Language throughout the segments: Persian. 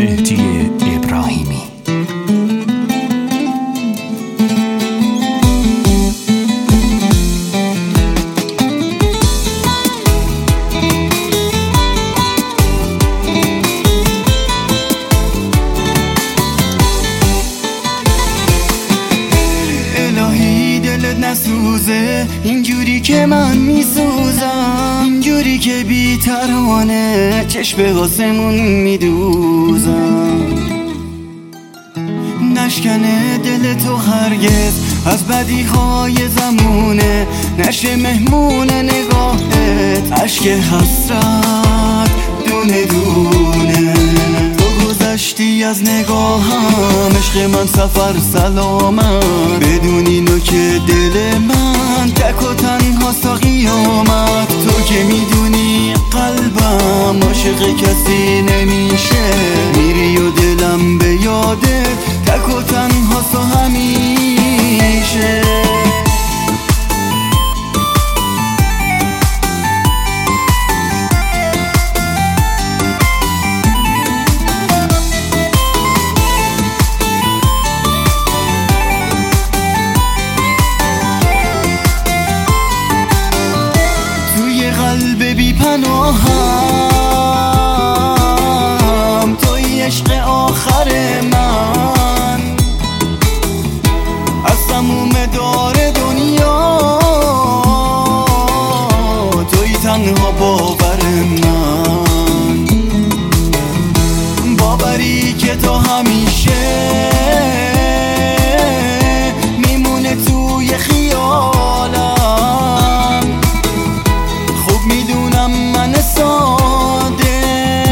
مهدی ابراهیمی. الهی دلت نسوزه اینجوری که من میسوزم، اینجوری که بی ترانه چشم آسمون میدوزم. نشکنه دل تو هرگز از بدیهای زمونه، نشه مهمون نگاهت عشق حسرت دونه دونه. تو گذشتی از نگاهم عشق من سفر سلامت، بدون اینو که دل من تک و تنها تا قیامت. تو که میدونی قلبم عاشق کسی نمیشه، میری و دلم به یادت تک و تنها تا همیشه. قلب بی پناهم توی عشق آخر من، از تموم دار دنیا توی تنها باور من، باوری که تا همیشه میمونه توی خیالم. میدونم من ساده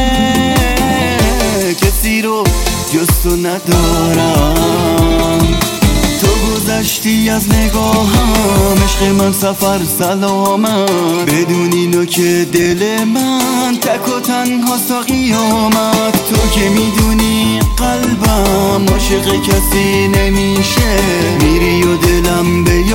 کسی رو جز تو ندارم. تو گذشتی از نگاهم عشق من سفر سلامت، بدون اینو که دل من تک و تنها تا قیامت. تو که میدونی قلبم عاشق کسی نمیشه، میری و دلم به